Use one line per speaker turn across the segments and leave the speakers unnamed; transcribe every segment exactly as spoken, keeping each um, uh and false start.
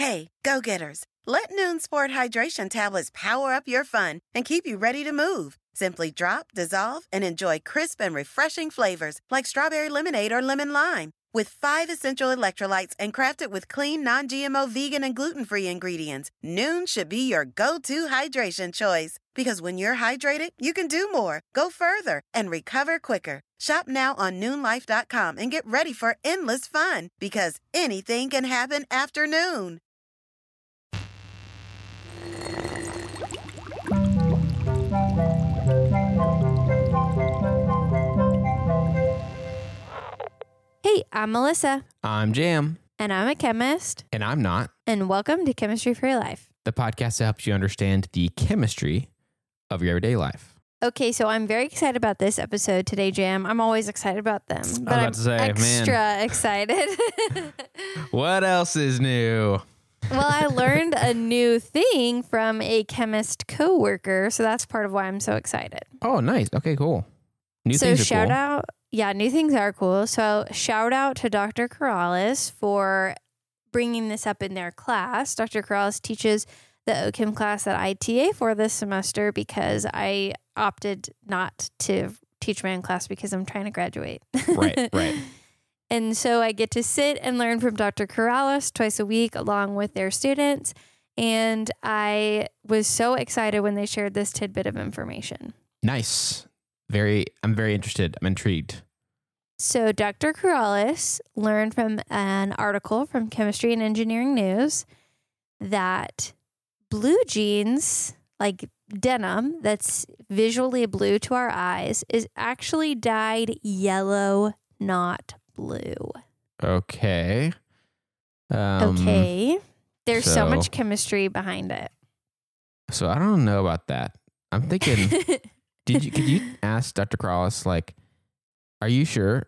Hey, go-getters, let Noon Sport Hydration tablets power up your fun and keep you ready to move. Simply drop, dissolve, and enjoy crisp and refreshing flavors like strawberry lemonade or lemon lime. With five essential electrolytes and crafted with clean, non-G M O, vegan, and gluten-free ingredients, Noon should be your go-to hydration choice. Because when you're hydrated, you can do more, go further, and recover quicker. Shop now on Noon Life dot com and get ready for endless fun. Because anything can happen after noon.
Hey, I'm Melissa.
I'm Jam.
And I'm a chemist.
And I'm not.
And welcome to Chemistry for Your Life,
The podcast that helps you understand the chemistry of your everyday life.
Okay, so I'm very excited about this episode today, Jam. I'm always excited about them. But
I
I'm
was about to say,
extra
man.
excited.
What else is new?
Well, I learned a new thing from a chemist coworker, so that's part of why I'm so excited.
Oh, nice. Okay, cool. New
so
things are
shout
cool.
out, yeah, new things are cool. So shout out to Doctor Corrales for bringing this up in their class. Doctor Corrales teaches the O Chem class that I T A for this semester because I opted not to teach my own class because I'm trying to graduate.
Right, right.
And so I get to sit and learn from Doctor Corrales twice a week along with their students. And I was so excited when they shared this tidbit of information.
Nice. Very, I'm very interested. I'm intrigued.
So Doctor Corrales learned from an article from Chemistry and Engineering News that blue jeans, like denim that's visually blue to our eyes, is actually dyed yellow, not blue.
Okay. Um,
Okay. There's so,
so-
much chemistry behind it.
So I don't know about that. I'm thinking, did you, could you ask Doctor Corrales, like, are you sure?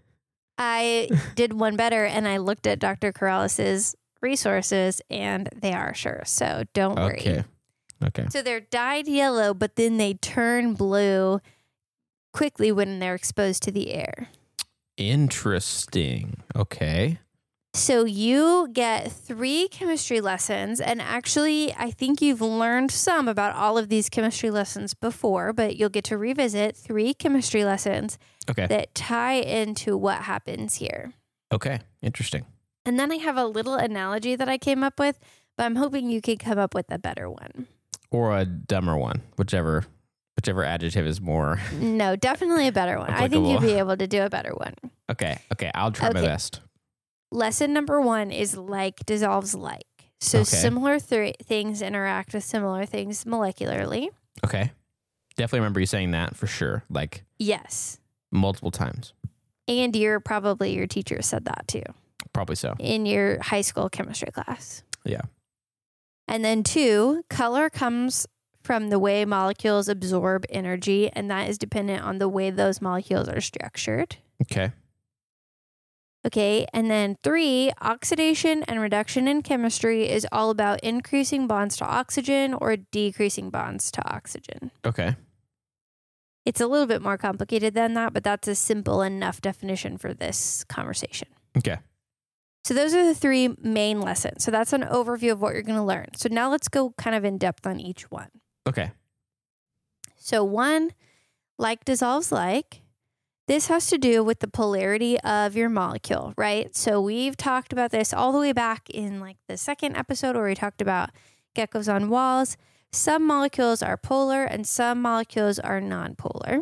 I did one better and I looked at Doctor Corrales' resources and they are sure. So don't worry.
Okay. Okay.
So they're dyed yellow, but then they turn blue quickly when they're exposed to the air.
Interesting. Okay.
So you get three chemistry lessons, and actually I think you've learned some about all of these chemistry lessons before, but you'll get to revisit three chemistry lessons
Okay.
that tie into what happens here.
Okay. Interesting.
And then I have a little analogy that I came up with, but I'm hoping you can come up with a better one.
Or a dumber one, whichever whichever adjective is more.
No, definitely a better one. I think you'll be able to do a better one.
Okay. Okay. I'll try my
Okay.
best.
Lesson number one is like dissolves like. So
Okay.
similar th- things interact with similar things molecularly.
Okay. Definitely remember you saying that for sure. Like
Yes.
multiple times.
And your probably your teacher said that too
Probably so.
in your high school chemistry class.
Yeah.
And then two, color comes from the way molecules absorb energy, and that is dependent on the way those molecules are structured.
Okay.
Okay, and then three, oxidation and reduction in chemistry is all about increasing bonds to oxygen or decreasing bonds to oxygen.
Okay.
It's a little bit more complicated than that, but that's a simple enough definition for this conversation.
Okay.
So those are the three main lessons. So that's an overview of what you're going to learn. So now let's go kind of in depth on each one.
Okay.
So one, like dissolves like. This has to do with the polarity of your molecule, right? So we've talked about this all the way back in like the second episode where we talked about geckos on walls. Some molecules are polar and some molecules are nonpolar.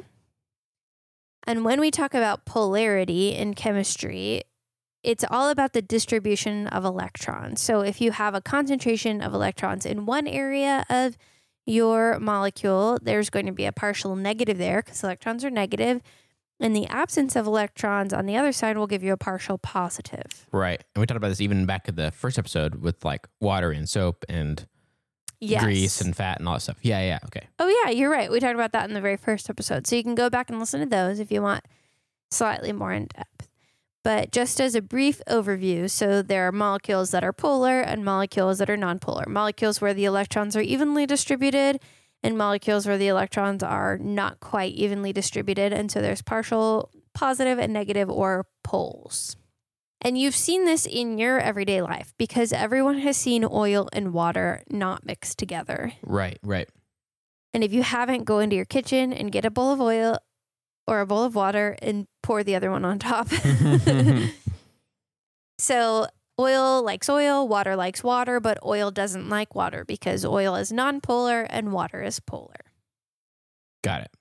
And when we talk about polarity in chemistry, it's all about the distribution of electrons. So if you have a concentration of electrons in one area of your molecule, there's going to be a partial negative there because electrons are negative. And the absence of electrons on the other side will give you a partial positive.
Right. And we talked about this even back in the first episode with like water and soap and
Yes.
grease and fat and all that stuff. Yeah, yeah. Okay.
Oh, yeah, you're right. We talked about that in the very first episode. So you can go back and listen to those if you want slightly more in depth. But just as a brief overview, so there are molecules that are polar and molecules that are nonpolar. Molecules where the electrons are evenly distributed and molecules where the electrons are not quite evenly distributed. And so there's partial positive and negative or poles. And you've seen this in your everyday life because everyone has seen oil and water not mixed together.
Right, right.
And if you haven't, go into your kitchen and get a bowl of oil or a bowl of water and pour the other one on top. So oil likes oil, water likes water, but oil doesn't like water because oil is nonpolar and water is polar.
Got it.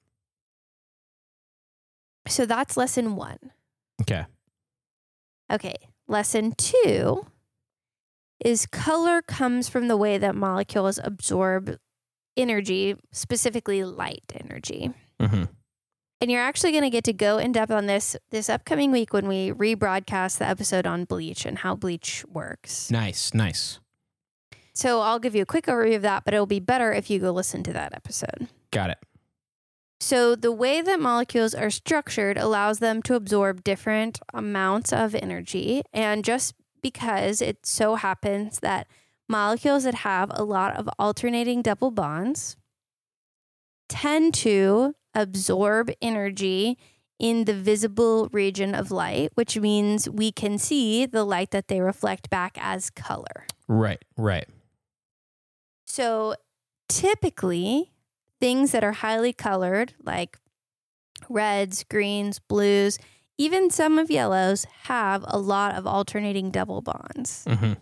So that's lesson one.
Okay.
Okay. Lesson two is color comes from the way that molecules absorb energy, specifically light energy.
Mm-hmm.
And you're actually going to get to go in depth on this this upcoming week when we rebroadcast the episode on bleach and how bleach works.
Nice, nice.
So I'll give you a quick overview of that, but it'll be better if you go listen to that episode.
Got it.
So the way that molecules are structured allows them to absorb different amounts of energy. And just because it so happens that molecules that have a lot of alternating double bonds tend to absorb energy in the visible region of light, which means we can see the light that they reflect back as color.
Right, right.
So typically, things that are highly colored, like reds, greens, blues, even some of yellows, have a lot of alternating double bonds.
Mm-hmm.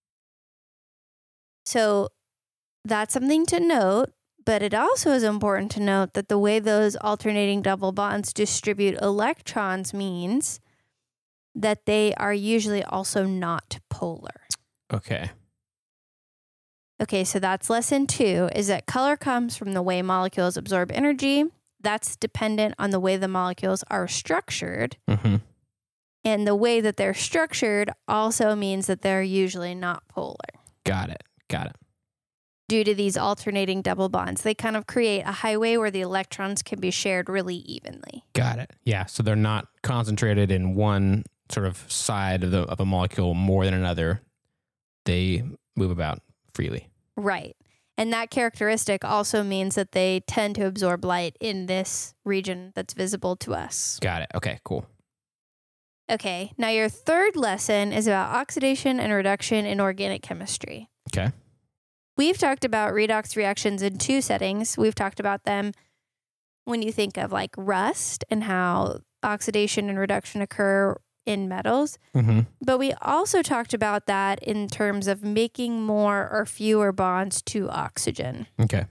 So that's something to note. But it also is important to note that the way those alternating double bonds distribute electrons means that they are usually also not polar.
Okay.
Okay, so that's lesson two, is that color comes from the way molecules absorb energy. That's dependent on the way the molecules are structured.
Mm-hmm.
And the way that they're structured also means that they're usually not polar.
Got it. Got it.
Due to these alternating double bonds, they kind of create a highway where the electrons can be shared really evenly.
Got it. Yeah. So they're not concentrated in one sort of side of the of a molecule more than another. They move about freely.
Right. And that characteristic also means that they tend to absorb light in this region that's visible to us.
Got it. Okay, cool.
Okay. Now your third lesson is about oxidation and reduction in organic chemistry.
Okay.
We've talked about redox reactions in two settings. We've talked about them when you think of like rust and how oxidation and reduction occur in metals.
Mm-hmm.
But we also talked about that in terms of making more or fewer bonds to oxygen.
Okay.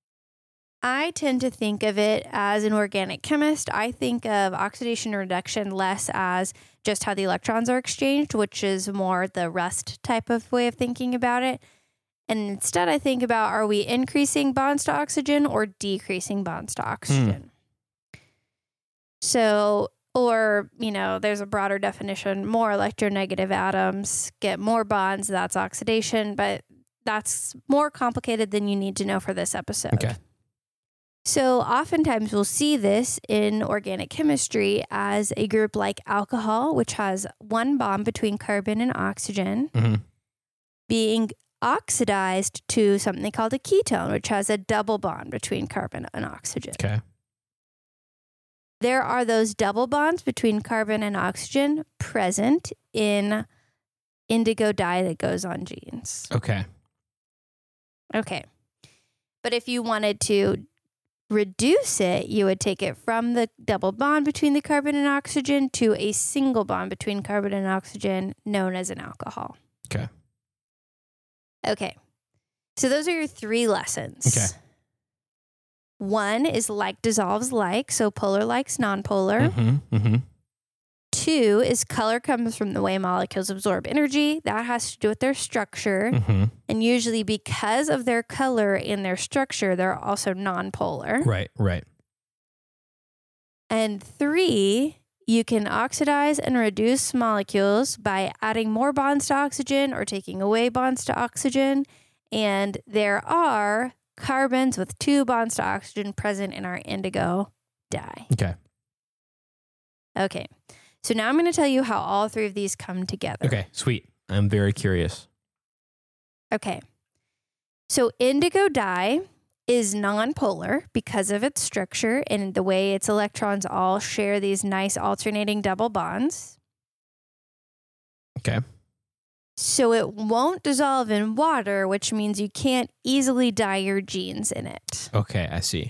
I tend to think of it as an organic chemist. I think of oxidation and reduction less as just how the electrons are exchanged, which is more the rust type of way of thinking about it. And instead, I think about, are we increasing bonds to oxygen or decreasing bonds to oxygen? Mm. So, or, you know, there's a broader definition, more electronegative atoms get more bonds, that's oxidation, but that's more complicated than you need to know for this episode.
Okay.
So oftentimes we'll see this in organic chemistry as a group like alcohol, which has one bond between carbon and oxygen,
mm-hmm.
being oxidized to something called a ketone, which has a double bond between carbon and oxygen.
Okay.
There are those double bonds between carbon and oxygen present in indigo dye that goes on jeans.
Okay.
Okay. But if you wanted to reduce it, you would take it from the double bond between the carbon and oxygen to a single bond between carbon and oxygen known as an alcohol.
Okay.
Okay. So those are your three lessons.
Okay.
One is like dissolves like, so polar likes nonpolar.
Mm-hmm. Mm-hmm.
Two is color comes from the way molecules absorb energy. That has to do with their structure.
Mm-hmm.
And usually because of their color and their structure, they're also nonpolar.
Right, right.
And three, you can oxidize and reduce molecules by adding more bonds to oxygen or taking away bonds to oxygen. And there are carbons with two bonds to oxygen present in our indigo dye.
Okay.
Okay. So now I'm going to tell you how all three of these come together.
Okay, sweet. I'm very curious.
Okay. So indigo dye is nonpolar because of its structure and the way its electrons all share these nice alternating double bonds.
Okay.
So it won't dissolve in water, which means you can't easily dye your jeans in it.
Okay, I see.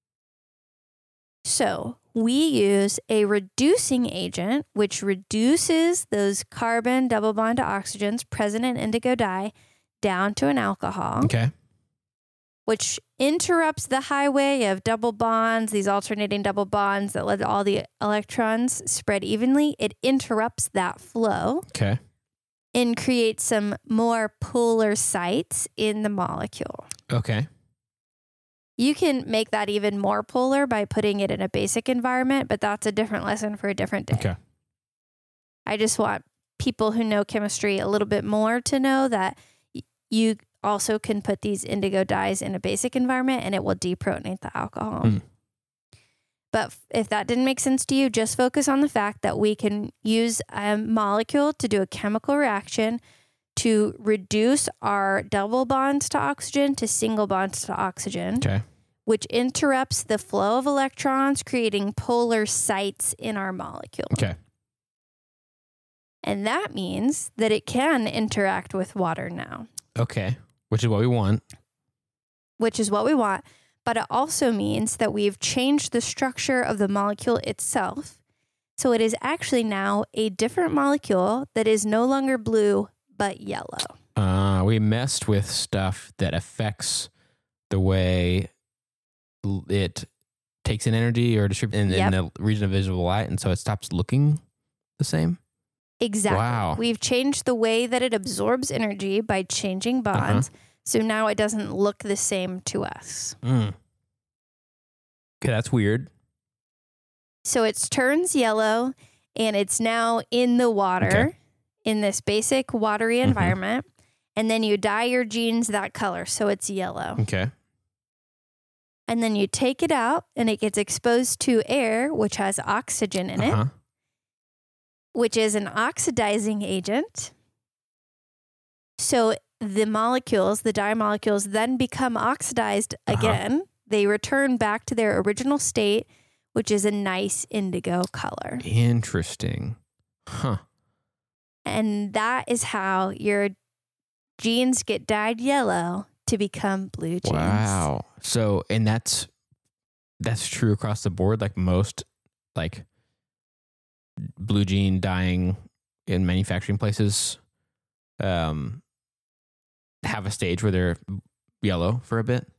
So we use a reducing agent, which reduces those carbon double bond to oxygens present in indigo dye down to an alcohol,
Okay.
which interrupts the highway of double bonds, these alternating double bonds that let all the electrons spread evenly. It interrupts that flow
Okay.
and creates some more polar sites in the molecule.
Okay.
You can make that even more polar by putting it in a basic environment, but that's a different lesson for a different day.
Okay.
I just want people who know chemistry a little bit more to know that y- you also can put these indigo dyes in a basic environment and it will deprotonate the alcohol.
Mm.
But f- if that didn't make sense to you, just focus on the fact that we can use a molecule to do a chemical reaction to reduce our double bonds to oxygen to single bonds to oxygen,
Okay.
which interrupts the flow of electrons, creating polar sites in our molecule.
Okay.
And that means that it can interact with water now,
Okay. Which is what we want.
which is what we want. But it also means that we've changed the structure of the molecule itself. So it is actually now a different molecule that is no longer blue, but yellow.
Uh, we messed with stuff that affects the way l- it takes in energy or distributes in,
Yep.
in the region of visible light, and so it stops looking the same.
Exactly.
Wow.
We've changed the way that it absorbs energy by changing bonds. So now it doesn't look the same to us.
Mm. Okay, that's weird.
So it turns yellow and it's now in the water
Okay.
in this basic watery
Mhm.
environment. And then you dye your jeans that color. So it's yellow.
Okay.
And then you take it out and it gets exposed to air, which has oxygen in it,
Uh-huh.
which is an oxidizing agent. So the molecules, the dye molecules, then become oxidized
Uh-huh.
again. They return back to their original state, which is a nice indigo color.
Interesting. Huh.
And that is how your jeans get dyed yellow to become blue jeans.
Wow. So, and that's that's true across the board. Like most, like blue jean dyeing in manufacturing places, um, have a stage where they're yellow for a bit.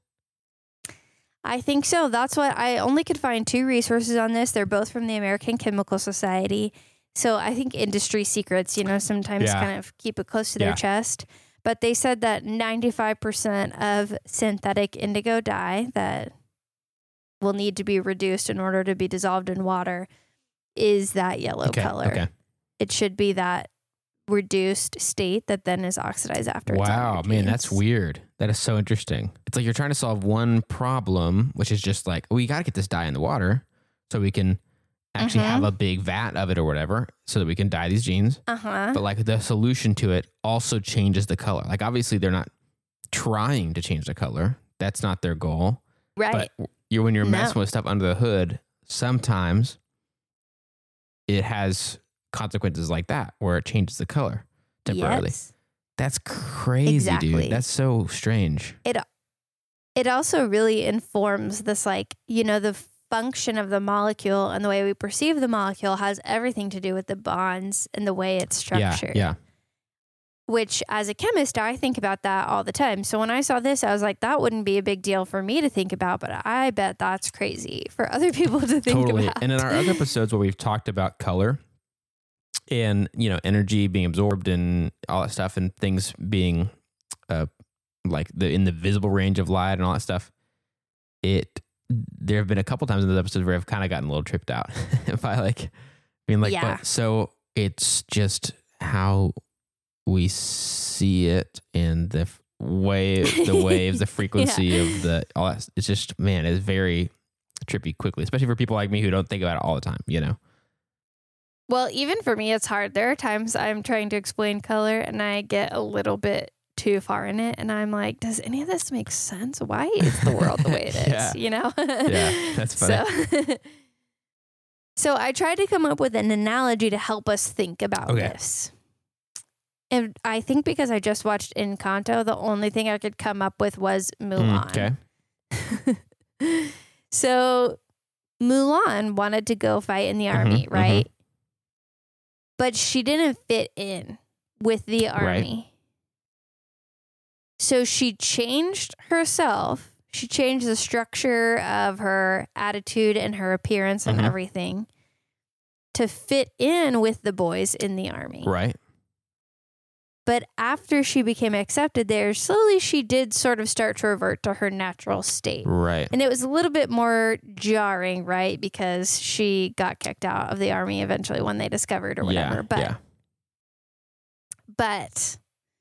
I think so. That's what I only could find two resources on this. They're both from the American Chemical Society. So I think industry secrets, you know, sometimes
Yeah.
kind of keep it close to
Yeah.
their chest. But they said that ninety-five percent of synthetic indigo dye that will need to be reduced in order to be dissolved in water is that yellow
Okay.
color.
Okay.
It should be that reduced state that then is oxidized after. it's on
Wow,
your
man, that's
jeans.
weird. That is so interesting. It's like you're trying to solve one problem, which is just like, we got to get this dye in the water so we can actually
Mhm.
have a big vat of it or whatever so that we can dye these jeans.
Uh-huh.
But like the solution to it also changes the color. Like obviously they're not trying to change the color. That's not their goal.
Right.
But you're when you're
No.
messing with stuff under the hood, sometimes it has consequences like that where it changes the color temporarily.
Yes.
That's crazy,
Exactly.
dude. That's so strange.
It also really informs this, like, you know, the function of the molecule and the way we perceive the molecule has everything to do with the bonds and the way it's structured.
Yeah, yeah.
Which, as a chemist, I think about that all the time. So when I saw this, I was like, that wouldn't be a big deal for me to think about, but I bet that's crazy for other people to think
Totally.
about.
And in our other episodes where we've talked about color and, you know, energy being absorbed and all that stuff and things being uh, like the in the visible range of light and all that stuff, it there have been a couple times in those episodes where I've kind of gotten a little tripped out by like being like,
Yeah.
but so it's just how we see it and the f- wave, the waves, the frequency of the all that. It's just, man, it's very trippy quickly, especially for people like me who don't think about it all the time, you know?
Well, even for me, it's hard. There are times I'm trying to explain color and I get a little bit too far in it. And I'm like, does any of this make sense? Why is the world the way it is?
Yeah.
You know?
Yeah, that's funny.
So, so I tried to come up with an analogy to help us think about
Okay.
this. And I think because I just watched Encanto, the only thing I could come up with was Mulan.
Mm,
okay. So Mulan wanted to go fight in the army,
mm-hmm,
right?
Mm-hmm.
But she didn't fit in with the army. Right. So she changed herself. She changed the structure of her attitude and her appearance and mm-hmm. everything to fit in with the boys in the army.
Right.
But after she became accepted there, slowly she did sort of start to revert to her natural state.
Right.
And it was a little bit more jarring, right? Because she got kicked out of the army eventually when they discovered or whatever.
Yeah,
but,
yeah.
but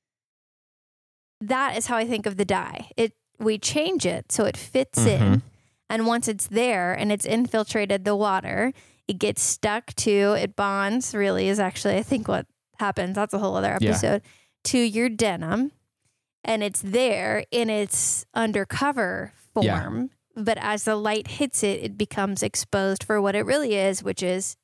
that is how I think of the dye. It we change it so it fits mm-hmm. in. And once it's there and it's infiltrated the water, it gets stuck to, it bonds, really is actually, I think, what happens. That's a whole other episode. Yeah. To your denim. And it's there in its undercover form. Yeah. But as the light hits it, it becomes exposed for what it really is, which is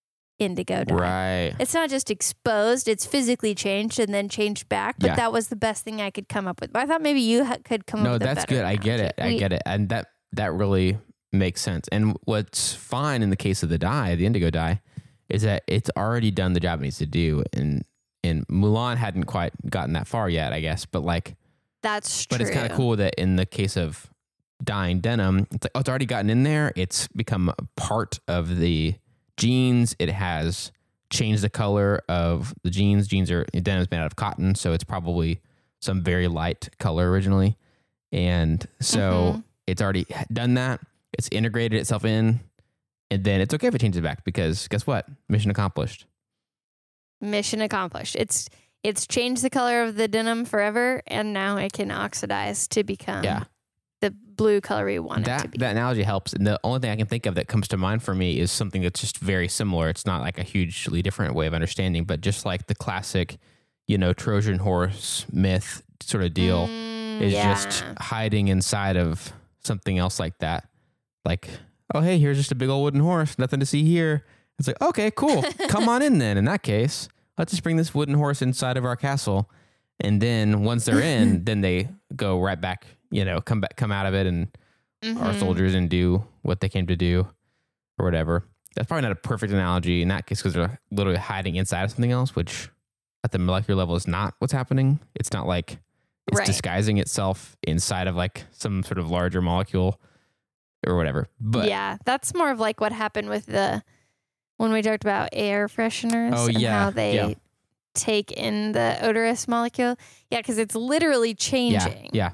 indigo dye.
Right.
It's not just exposed, it's physically changed and then changed back. But yeah. that was the best thing I could come up with. But I thought maybe you ha- could come
no,
up with a
that's
better
good. I get it.
We,
I get it. And that, that really makes sense. And what's fine in the case of the dye, the indigo dye, is that it's already done the job it needs to do. And and Mulan hadn't quite gotten that far yet, I guess. But like,
that's
but
true.
it's kind of cool that in the case of dyeing denim, it's like, oh, it's already gotten in there. It's become a part of the jeans. It has changed the color of the jeans. Jeans are denim is made out of cotton, so it's probably some very light color originally. And so mm-hmm. it's already done that. It's integrated itself in, and then it's okay if it changes back because guess what? Mission accomplished.
Mission accomplished. It's it's changed the color of the denim forever, and now it can oxidize to become
yeah.
the blue color we want
that,
it to be.
That analogy helps. And the only thing I can think of that comes to mind for me is something that's just very similar. It's not like a hugely different way of understanding, but just like the classic, you know, Trojan horse myth sort of deal
mm,
is
yeah.
just hiding inside of something else like that. Like, oh, hey, here's just a big old wooden horse. Nothing to see here. It's like, okay, cool. Come on in then. In that case, let's just bring this wooden horse inside of our castle. And then once they're in, then they go right back, you know, come back, come out of it and mm-hmm. our soldiers and do what they came to do or whatever. That's probably not a perfect analogy in that case because they're literally hiding inside of something else, which at the molecular level is not what's happening. It's not like it's right. disguising itself inside of like some sort of larger molecule or whatever. But
yeah, that's more of like what happened with the, when we talked about air fresheners
oh,
and
yeah,
how they
yeah.
take in the odorous molecule. Yeah, because it's literally changing.
Yeah, yeah.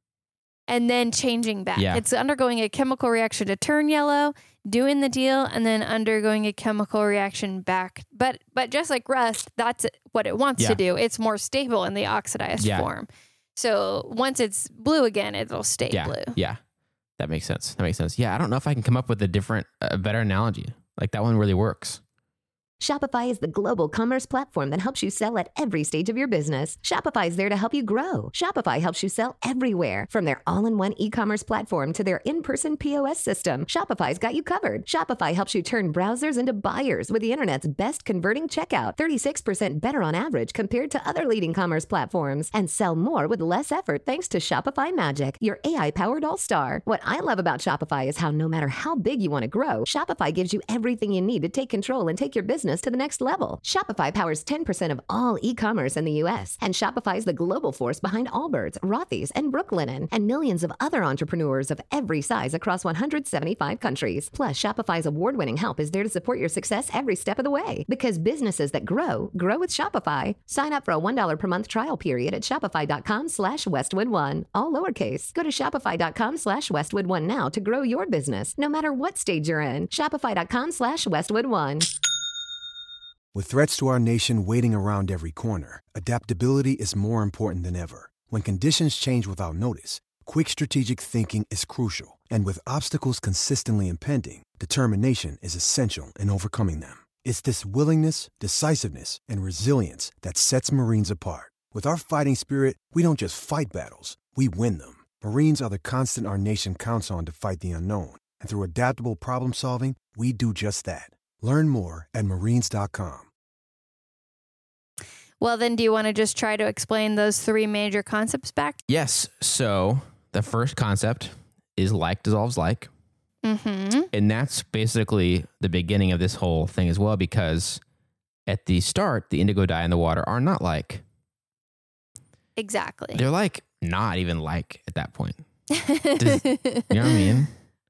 And then changing back.
Yeah.
It's undergoing a chemical reaction to turn yellow, doing the deal, and then undergoing a chemical reaction back. But but just like rust, that's what it wants
yeah.
to do. It's more stable in the oxidized
yeah.
form. So once it's blue again, it'll stay
yeah.
blue.
Yeah, that makes sense. That makes sense. Yeah, I don't know if I can come up with a different, a better analogy. Like that one really works.
Shopify is the global commerce platform that helps you sell at every stage of your business. Shopify is there to help you grow. Shopify helps you sell everywhere, from their all-in-one e-commerce platform to their in-person P O S system. Shopify's got you covered. Shopify helps you turn browsers into buyers with the internet's best converting checkout, thirty-six percent better on average compared to other leading commerce platforms, and sell more with less effort thanks to Shopify Magic, your A I-powered all-star. What I love about Shopify is how no matter how big you want to grow, Shopify gives you everything you need to take control and take your business to the next level. Shopify powers ten percent of all e-commerce in the U S, and Shopify is the global force behind Allbirds, Rothy's, and Brooklinen, and millions of other entrepreneurs of every size across one hundred seventy-five countries. Plus, Shopify's award-winning help is there to support your success every step of the way. Because businesses that grow, grow with Shopify. Sign up for a one dollar per month trial period at shopify.com slash Westwood One. All lowercase. Go to shopify.com slash Westwood One now to grow your business, no matter what stage you're in. Shopify.com slash Westwood One.
With threats to our nation waiting around every corner, adaptability is more important than ever. When conditions change without notice, quick strategic thinking is crucial. And with obstacles consistently impending, determination is essential in overcoming them. It's this willingness, decisiveness, and resilience that sets Marines apart. With our fighting spirit, we don't just fight battles, we win them. Marines are the constant our nation counts on to fight the unknown. And through adaptable problem solving, we do just that. Learn more at marines dot com.
Well, then do you want to just try to explain those three major concepts back?
Yes. So the first concept is like dissolves like.
Mm-hmm.
And that's basically the beginning of this whole thing as well, because at the start, the indigo dye and the water are not like.
Exactly.
They're like not even like at that point. Does, you know what I mean?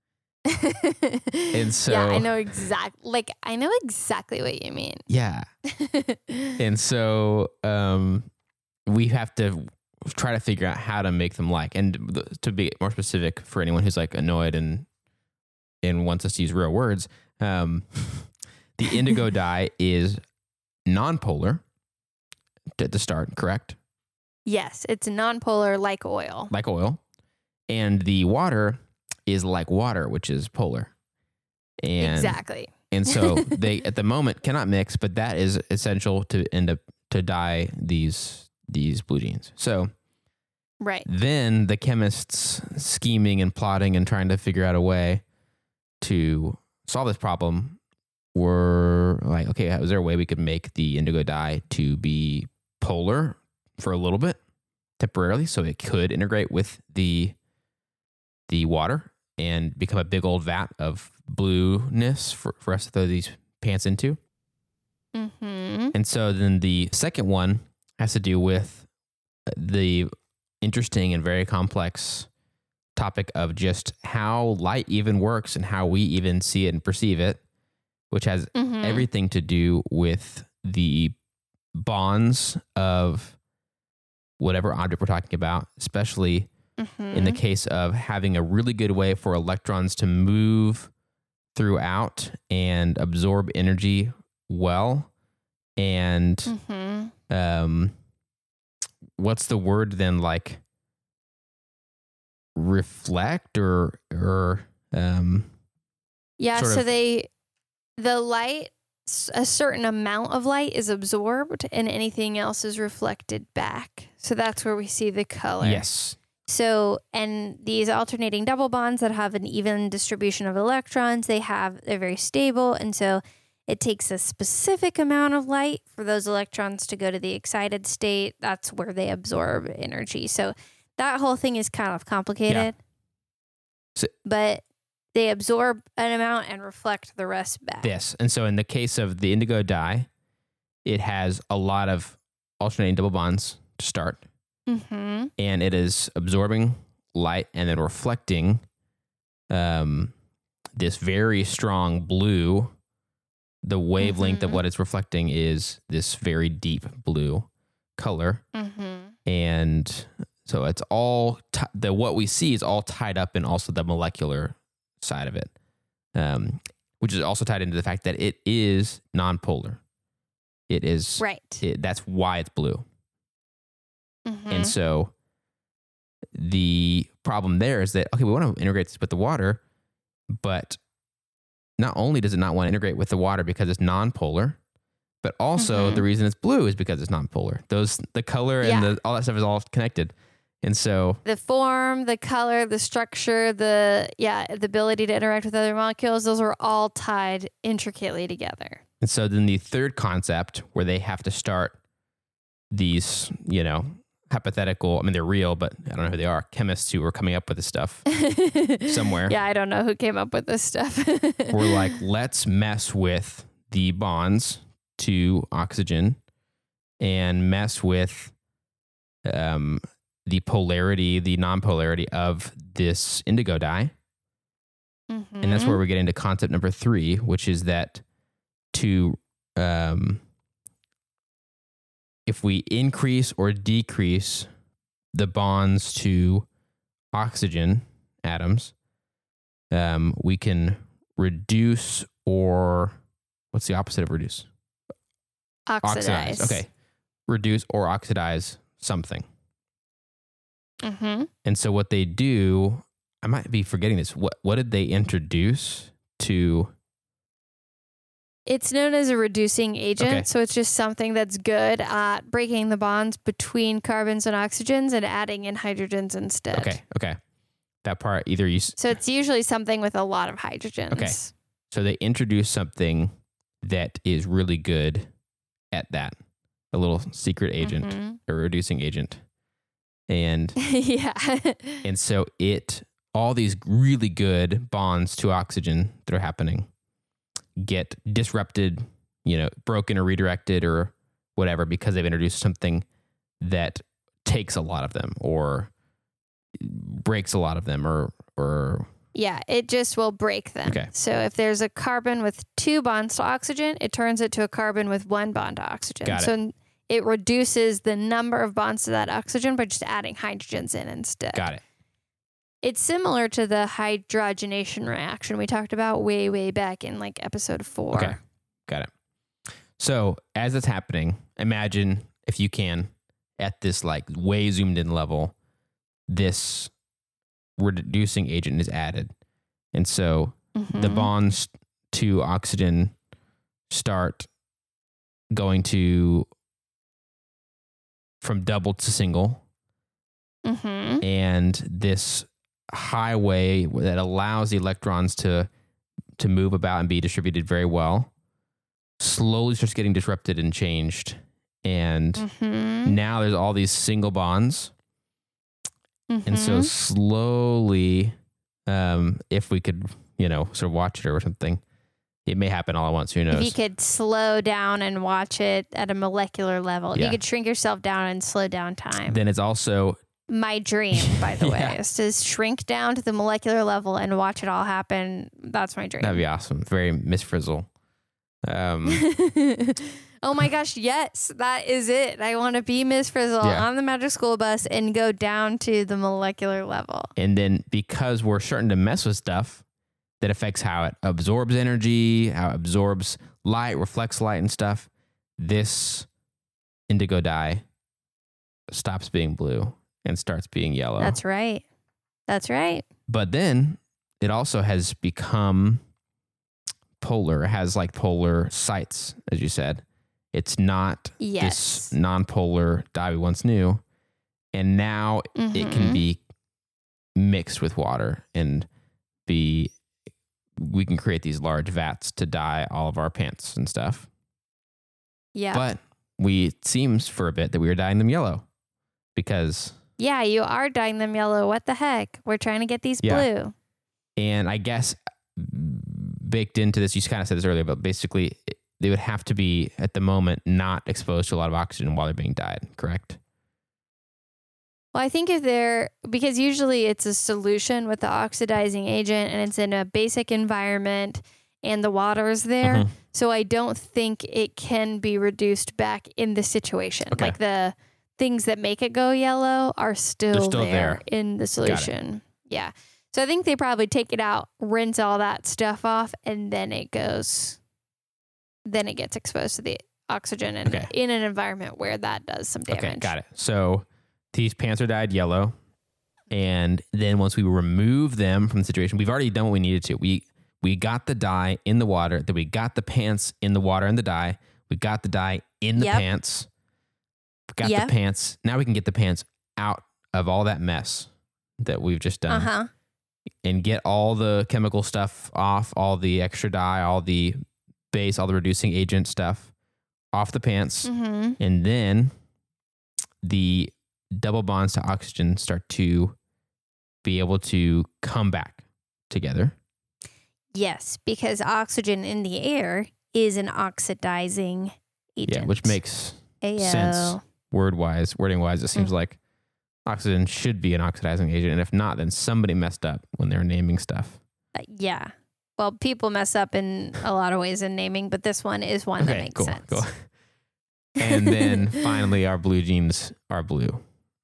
And so,
yeah, I know exactly. Like, I know exactly what you mean.
Yeah. And so, um, we have to try to figure out how to make them like, and to be more specific for anyone who's like annoyed and and wants us to use real words, um, the indigo dye is non-polar at the start, correct?
Yes, it's nonpolar like oil.
Like oil. And the water is like water, which is polar. And,
exactly.
And so they, at the moment, cannot mix, but that is essential to end up to dye these these blue jeans. So
right.
Then the chemists scheming and plotting and trying to figure out a way to solve this problem were like, okay, is there a way we could make the indigo dye to be polar for a little bit temporarily so it could integrate with the the water and become a big old vat of blueness for, for us to throw these pants into?
Mm-hmm.
And so then the second one has to do with the interesting and very complex topic of just how light even works and how we even see it and perceive it, which has
Mm-hmm.
everything to do with the bonds of whatever object we're talking about, especially
Mm-hmm.
in the case of having a really good way for electrons to move throughout and absorb energy well. And
Mm-hmm.
um, what's the word then? Like reflect or or um,
Yeah,
sort
so
of-
they, the light, s- a certain amount of light is absorbed and anything else is reflected back. So that's where we see the color.
yes,
So, and these alternating double bonds that have an even distribution of electrons, they have, they're very stable. And so it takes a specific amount of light for those electrons to go to the excited state. That's where they absorb energy. So that whole thing is kind of complicated.
So-
but they absorb an amount and reflect the rest back.
this. And so in the case of the indigo dye, it has a lot of alternating double bonds to start.
Mm-hmm.
And it is absorbing light and then reflecting um, this very strong blue. The wavelength of
Mhm.
what it's reflecting is this very deep blue color.
Mm-hmm.
And so it's all, t- the what we see is all tied up in also the molecular side of it, um, which is also tied into the fact that it is nonpolar. It is,
Right.
it, that's why it's blue.
Mm-hmm.
And so the problem there is that, okay, we want to integrate this with the water, but not only does it not want to integrate with the water because it's nonpolar, but also
Mhm.
the reason it's blue is because it's nonpolar. Those, the color and
Yeah.
the, all that stuff is all connected. And so,
The form, the color, the structure, the yeah, the ability to interact with other molecules, those are all tied intricately together.
and so then the third concept where they have to start these, you know, hypothetical, I mean, they're real, but I don't know who they are, chemists who were coming up with this stuff somewhere.
Yeah, I don't know who came up with this stuff.
We're like, let's mess with the bonds to oxygen and mess with um, the polarity, the non-polarity of this indigo dye.
Mm-hmm.
And that's where we get into concept number three, which is that to, um, if we increase or decrease the bonds to oxygen atoms, um, we can reduce or what's the opposite of reduce?
oxidize.
Okay. Reduce or oxidize something.
Mm-hmm.
And so what they do, I might be forgetting this. What what did they introduce to?
It's known as a reducing agent,
Okay.
so it's just something that's good at breaking the bonds between carbons and oxygens and adding in hydrogens instead.
Okay, okay. That part either you s-
So it's usually something with a lot of hydrogens.
Okay. so they introduce something that is really good at that. a little secret agent
Mm-hmm.
or reducing agent. And
yeah.
and so it all these really good bonds to oxygen that are happening get disrupted, you know, broken or redirected or whatever because they've introduced something that takes a lot of them or breaks a lot of them or or
Yeah, it just will break them.
Okay.
So if there's a carbon with two bonds to oxygen, it turns it to a carbon with one bond to oxygen.
Got it.
So it reduces the number of bonds to that oxygen by just adding hydrogens in instead.
got it.
It's similar to the hydrogenation reaction we talked about way, way back in like episode four.
Okay. Got it. So as it's happening, imagine if you can at this like way zoomed in level, this reducing agent is added. And so
Mhm.
the bonds to oxygen start going to from double to single.
Mhm.
And this highway that allows the electrons to to move about and be distributed very well slowly starts getting disrupted and changed. And
Mhm.
now there's all these single bonds. And so
Mhm.
slowly, um, if we could, you know, sort of watch it or something, it may happen all at once. Who knows?
If you could slow down and watch it at a molecular level, if
Yeah.
you could shrink yourself down and slow down time.
Then it's also
My dream, by the
Yeah.
way, is to shrink down to the molecular level and watch it all happen. That's my dream.
that'd be awesome. Very Miss Frizzle. Um,
Oh my gosh, yes, that is it. I want to be Miss Frizzle
Yeah.
on the Magic School Bus and go down to the molecular level.
and then because we're starting to mess with stuff that affects how it absorbs energy, how it absorbs light, reflects light and stuff, this indigo dye stops being blue and starts being yellow.
That's right. That's right.
But then it also has become polar. It has like polar sites, as you said. It's not
Yes.
this non-polar dye we once knew. And now it can
Mhm.
be mixed with water and be, we can create these large vats to dye all of our pants and stuff.
Yeah.
But we, it seems for a bit that we were dyeing them yellow because,
Yeah, you are dyeing them yellow. What the heck? We're trying to get these
Yeah.
blue.
and I guess baked into this, you kind of said this earlier, but basically they would have to be at the moment not exposed to a lot of oxygen while they're being dyed, correct?
Well, I think if they're, because usually it's a solution with the oxidizing agent and it's in a basic environment and the water is there.
Mhm.
So I don't think it can be reduced back in the situation.
Okay.
Like the things that make it go yellow are still,
still
there,
there.
in the solution. Yeah. So I think they probably take it out, rinse all that stuff off, and then it goes, then it gets exposed to the oxygen and
Okay.
in an environment where that does some damage.
Okay, got it. So these pants are dyed yellow. And then once we remove them from the situation, we've already done what we needed to. We we got the dye in the water, then we got the pants in the water and the dye. We got the dye in the
Yep.
pants. Got
Yep.
the pants. Now we can get the pants out of all that mess that we've just done.
Uh-huh.
And get all the chemical stuff off, all the extra dye, all the base, all the reducing agent stuff off the pants.
Mm-hmm.
And then the double bonds to oxygen start to be able to come back together.
Yes, because oxygen in the air is an oxidizing agent.
Yeah, which makes
Ayo.
sense word wise, wording wise. It seems
Mm.
like oxygen should be an oxidizing agent. And if not, then somebody messed up when they were naming stuff.
Uh, yeah. Well, people mess up in a lot of ways in naming, but this one is one that
Okay,
makes
cool,
sense.
cool. And then finally, our blue jeans are blue.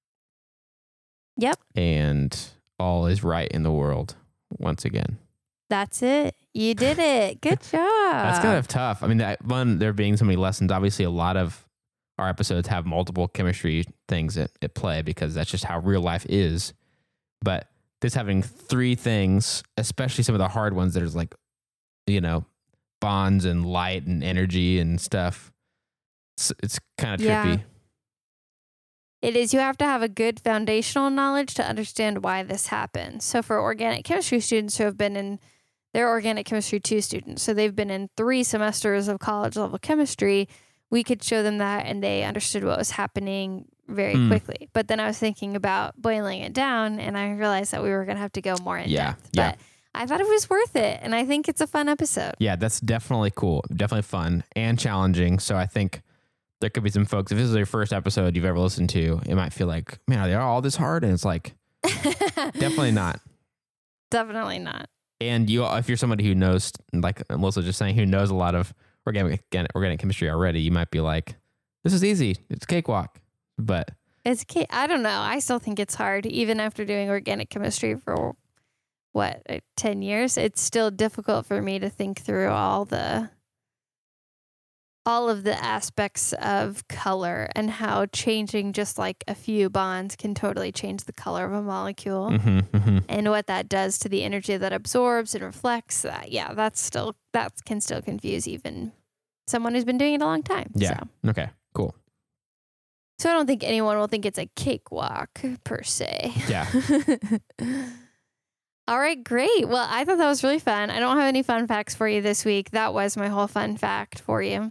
Yep.
And all is right in the world once again.
That's it. You did it. Good job.
That's kind of tough. I mean, that, one, there being so many lessons, obviously a lot of our episodes have multiple chemistry things at, at play because that's just how real life is. But this having three things, especially some of the hard ones that is like, you know, bonds and light and energy and stuff, it's, it's kind of
Yeah.
trippy.
It is. You have to have a good foundational knowledge to understand why this happens. So for organic chemistry students who have been in, they're organic chemistry two students. So they've been in three semesters of college level chemistry. we could show them that and they understood what was happening very
Mm.
quickly. But then I was thinking about boiling it down and I realized that we were going to have to go more in
Yeah,
depth.
yeah.
But I thought it was worth it. And I think it's a fun episode.
Yeah, that's definitely cool. Definitely fun and challenging. So I think there could be some folks, if this is your first episode you've ever listened to, it might feel like, man, are they all this hard? And it's like, definitely not.
Definitely not.
And you, if you're somebody who knows, like Melissa was just saying, who knows a lot of organic organic chemistry already, you might be like, this is easy. It's a cakewalk. But
It's ca- I don't know. I still think it's hard. Even after doing organic chemistry for, what, uh, ten years, it's still difficult for me to think through all the all of the aspects of color and how changing just like a few bonds can totally change the color of a molecule.
mhm, mhm.
And what that does to the energy that absorbs and reflects that. Yeah, that's still, that can still confuse even someone who's been doing it a long time.
Yeah.
So,
Okay, cool.
so I don't think anyone will think it's a cakewalk per se.
Yeah.
All right, great. Well, I thought that was really fun. I don't have any fun facts for you this week. That was my whole fun fact for you.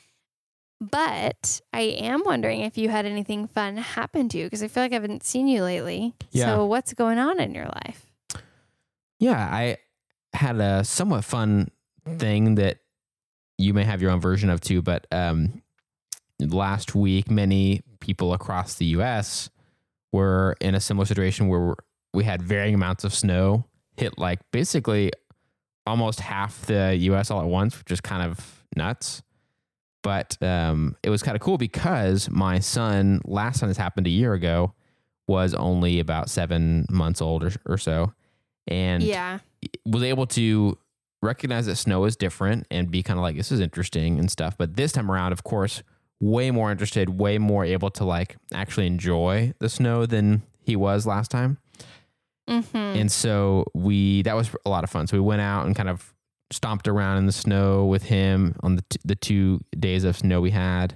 But I am wondering if you had anything fun happen to you because I feel like I haven't seen you lately.
Yeah.
So what's going on in your life?
Yeah, I had a somewhat fun thing that you may have your own version of too, but um, last week, many people across the U S were in a similar situation where we had varying amounts of snow hit like basically almost half the U S all at once, which is kind of nuts. But um, it was kind of cool because my son, last time this happened a year ago, was only about seven months old or, or so. And
Yeah.
was able to recognize that snow is different and be kind of like, this is interesting and stuff. But this time around, of course, way more interested, way more able to like actually enjoy the snow than he was last time.
Mm-hmm.
And so we, that was a lot of fun. So we went out and kind of stomped around in the snow with him on the, t- the two days of snow we had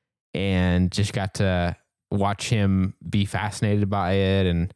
and just got to watch him be fascinated by it and,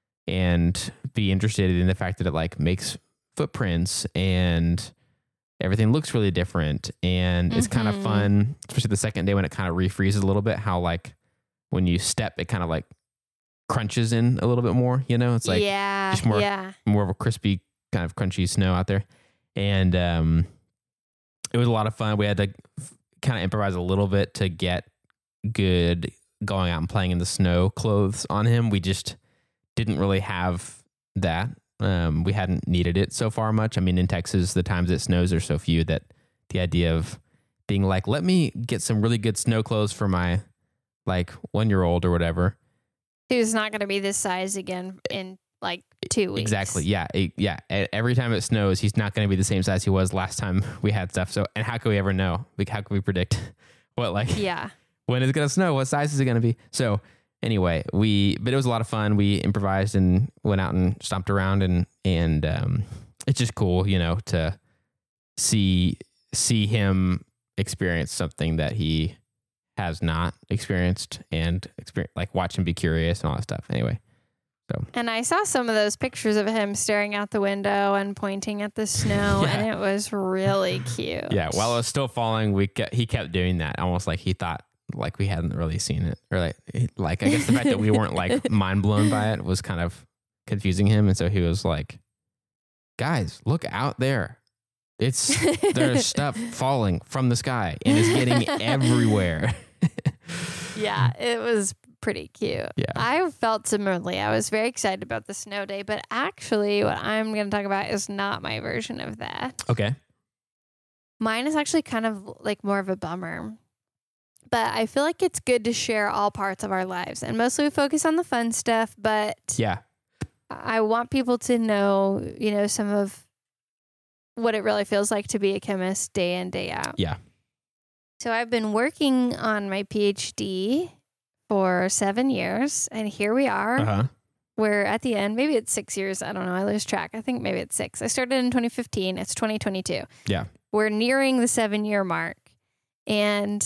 and be interested in the fact that it like makes footprints and everything looks really different. And it's kind of
Mhm.
fun, especially the second day when it kind of refreezes a little bit, how like when you step, it kind of like crunches in a little bit more, you know, it's like
yeah,
just more-
yeah.
more of a crispy kind of crunchy snow out there. And um, it was a lot of fun. We had to kind of improvise a little bit to get good going out and playing in the snow clothes on him. We just didn't really have that. Um, we hadn't needed it so far much. I mean, in Texas, the times it snows are so few that the idea of being like, let me get some really good snow clothes for my like one year old or whatever.
Who's not going to be this size again in like two weeks.
Exactly. Yeah. It- yeah. E- Every time it snows, he's not going to be the same size he was last time we had stuff. So, and how can we ever know? Like, how can we predict what, like,
Yeah.
when it's going to snow? What size is it going to be? So, anyway, we, but it was a lot of fun. We improvised and went out and stomped around, and, and, um, it's just cool, you know, to see, see him experience something that he has not experienced and experience, like watch him be curious and all that stuff. Anyway.
And I saw some of those pictures of him staring out the window and pointing at the snow,
Yeah.
and it was really cute.
Yeah, while it was still falling, we kept, he kept doing that, almost like he thought like we hadn't really seen it, or like like I guess the fact that we weren't like mind blown by it was kind of confusing him, and so he was like, "Guys, look out there! It's there's stuff falling from the sky and it's getting everywhere."
Yeah, it was pretty cute.
Yeah.
I felt similarly. I was very excited about the snow day, but actually, what I'm going to talk about is not my version of that.
Okay.
Mine is actually kind of like more of a bummer. But I feel like it's good to share all parts of our lives. And mostly we focus on the fun stuff, but
Yeah.
I want people to know, you know, some of what it really feels like to be a chemist day in, day out.
Yeah.
So I've been working on my PhD for seven years, and here we are.
Uh huh.
We're at the end. Maybe it's six years. I don't know. I lose track. I think maybe it's six. I started in twenty fifteen. It's twenty twenty-two.
Yeah.
We're nearing the seven year mark, and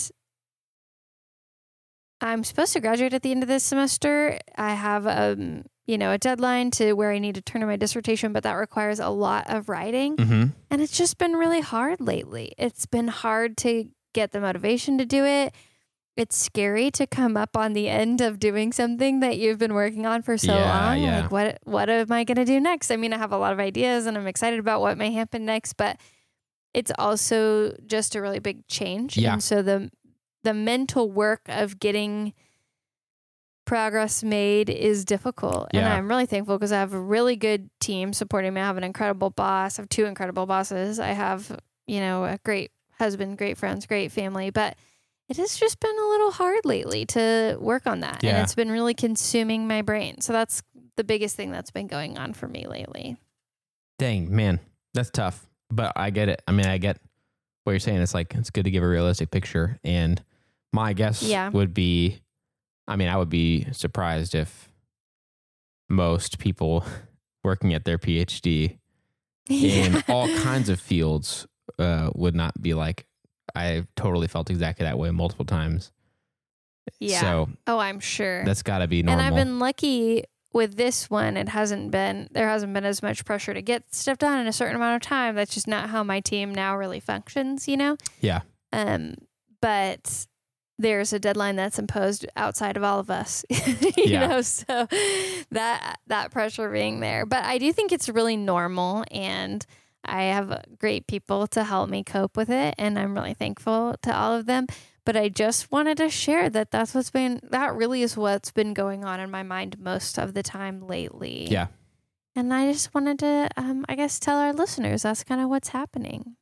I'm supposed to graduate at the end of this semester. I have um, you know, a deadline to where I need to turn in my dissertation, but that requires a lot of writing.
Mm-hmm.
And it's just been really hard lately. It's been hard to get the motivation to do it. It's scary to come up on the end of doing something that you've been working on for so
Yeah,
long.
yeah.
Like, what what am I going to do next? I mean, I have a lot of ideas and I'm excited about what may happen next, but it's also just a really big change.
Yeah.
And so the the mental work of getting progress made is difficult. And
Yeah.
I'm really thankful because I have a really good team supporting me. I have an incredible boss. I have two incredible bosses. I have, you know, a great husband, great friends, great family, but it has just been a little hard lately to work on that.
Yeah.
And it's been really consuming my brain. So that's the biggest thing that's been going on for me lately.
Dang, man, that's tough. But I get it. I mean, I get what you're saying. It's like, it's good to give a realistic picture. And my guess
Yeah.
would be, I mean, I would be surprised if most people working at their PhD in all kinds of fields uh, would not be like, I totally felt exactly that way multiple times.
Yeah.
So
Oh, I'm sure.
that's got to be normal.
And I've been lucky with this one. It hasn't been, there hasn't been as much pressure to get stuff done in a certain amount of time. That's just not how my team now really functions, you know?
Yeah.
Um, but there's a deadline that's imposed outside of all of us, you
Yeah.
know, so that, that pressure being there, but I do think it's really normal, and I have great people to help me cope with it. And I'm really thankful to all of them, but I just wanted to share that that's what's been, that really is what's been going on in my mind most of the time lately.
Yeah.
And I just wanted to, um, I guess, tell our listeners that's kind of what's happening.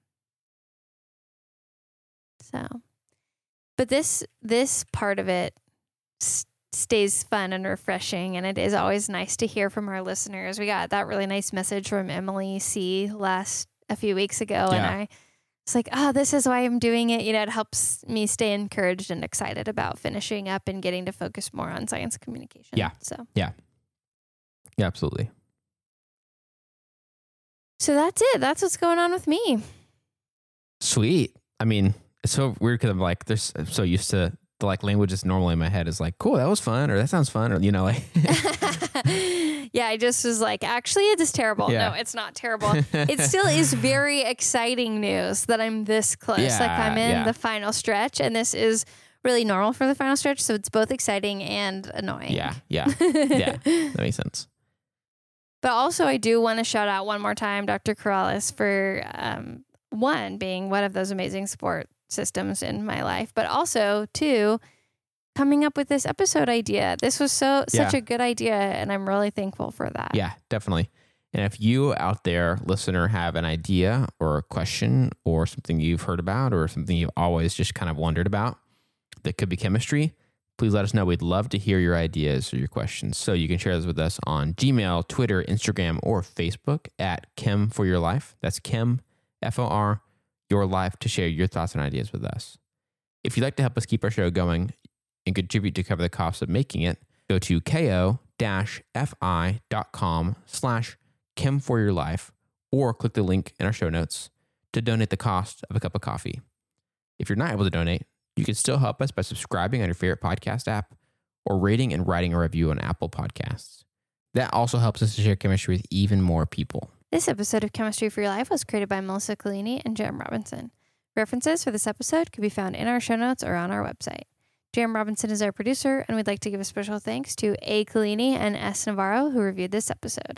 So, but this this part of it s- stays fun and refreshing, and it is always nice to hear from our listeners. We got that really nice message from Emily C. last a few weeks ago, and
Yeah.
I was like, "Oh, this is why I'm doing it." You know, it helps me stay encouraged and excited about finishing up and getting to focus more on science communication.
Yeah.
So,
Yeah, absolutely.
so that's it. That's what's going on with me.
Sweet. I mean, it's so weird because I'm like, there's I'm so used to the like language that's normally in my head is like, cool, that was fun, or that sounds fun, or you know, like
Yeah, I just was like, actually, it is terrible.
Yeah.
No, it's not terrible. It still is very exciting news that I'm this close.
Yeah,
like I'm in
yeah.
the final stretch, and this is really normal for the final stretch. So it's both exciting and annoying.
yeah, yeah, yeah. That makes sense.
But also, I do want to shout out one more time Doctor Corrales for um, one, being one of those amazing support systems in my life, but also two, coming up with this episode idea. This was so such
Yeah.
a good idea, and I'm really thankful for that.
Yeah, definitely. And if you out there, listener, have an idea or a question or something you've heard about or something you've always just kind of wondered about that could be chemistry, please let us know. We'd love to hear your ideas or your questions. So you can share those with us on Gmail, Twitter, Instagram, or Facebook at Chem for Your Life. That's Chem, F O R, Your Life, to share your thoughts and ideas with us. If you'd like to help us keep our show going and contribute to cover the cost of making it, go to ko-fi.com slash Chem for Your Life, or click the link in our show notes to donate the cost of a cup of coffee. If you're not able to donate, you can still help us by subscribing on your favorite podcast app or rating and writing a review on Apple Podcasts. That also helps us to share chemistry with even more people.
This episode of Chemistry for Your Life was created by Melissa Collini and Jem Robinson. References for this episode can be found in our show notes or on our website. Jem Robinson is our producer, and we'd like to give a special thanks to A. Collini and S. Navarro, who reviewed this episode.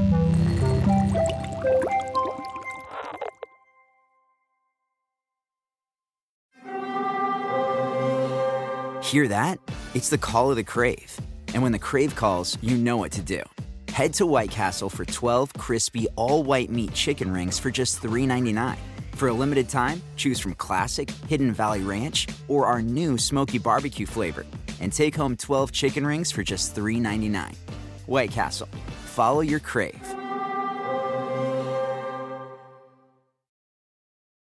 Hear that? It's the call of the Crave. And when the Crave calls, you know what to do. Head to White Castle for twelve crispy, all-white meat chicken rings for just three ninety-nine. For a limited time, choose from Classic, Hidden Valley Ranch, or our new Smoky Barbecue flavor. And take home twelve chicken rings for just three ninety-nine. White Castle. Follow your Crave.